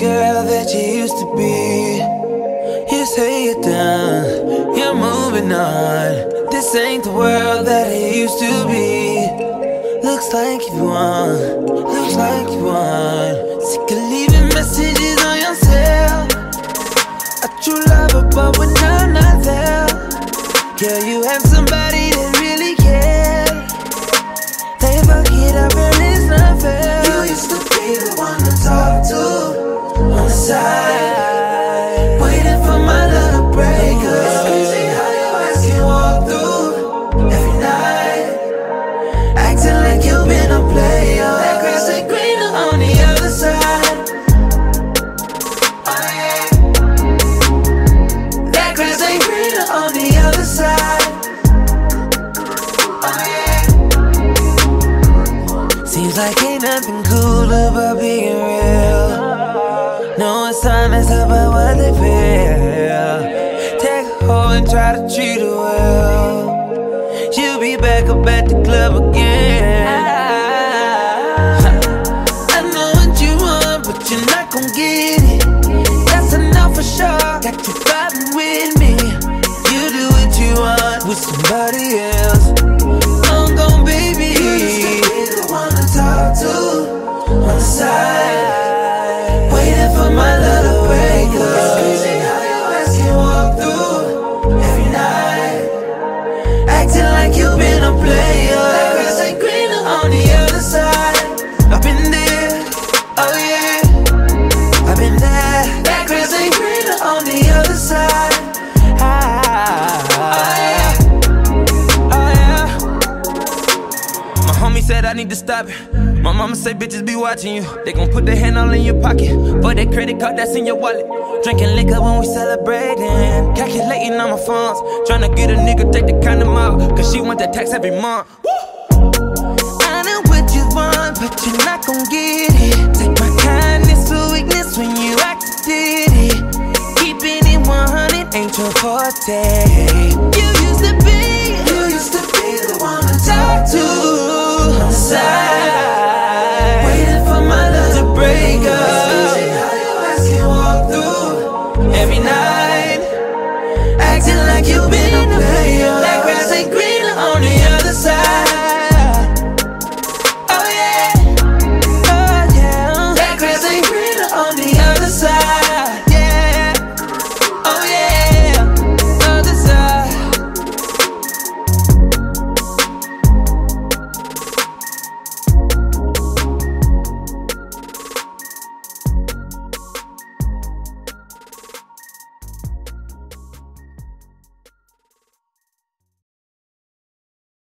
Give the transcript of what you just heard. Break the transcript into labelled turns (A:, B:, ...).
A: girl that you used to be. You say you're done, you're moving on. This ain't the world that it used to be. Looks like you won, looks like you won. Sick of leaving messages on your cell. A true lover, but when I'm not there. Girl, you had somebody that really cared. They fuck it up and it's not fair. You used to be the one to talk to on the side, waiting for my love to break up. It's crazy how your ass can walk through every night, acting like you've been a player. That grass ain't greener on the other side. Oh yeah, that grass ain't greener on the other side. Oh yeah, seems like ain't nothing cool about being real. No assignments about what they feel. Take a hoe and try to treat her well. She'll be back up at the club again. I know what you want, but you're not gon' get it. That's enough for sure. Got you vibing with me. You do what you want with somebody else. I'm gon' baby. You used to be the one to talk to on the side, waiting for my love to break up. It's crazy how your ass can walk through every night, acting like you've been a player. That grass ain't greener on the other side. I've been there, oh yeah, I've been there. That grass ain't greener on the other side. Oh yeah, oh yeah. My homie said I need to stop it. My mama say bitches be watching you. They gon' put their hand all in your pocket for that credit card that's in your wallet. Drinking liquor when we celebrating, calculating on my funds, tryna get a nigga take the condom out, cause she want that tax every month. Woo! I know what you want, but you're not gon' get it. Take my kindness for weakness when you acted it. Keeping it 100 ain't your forte.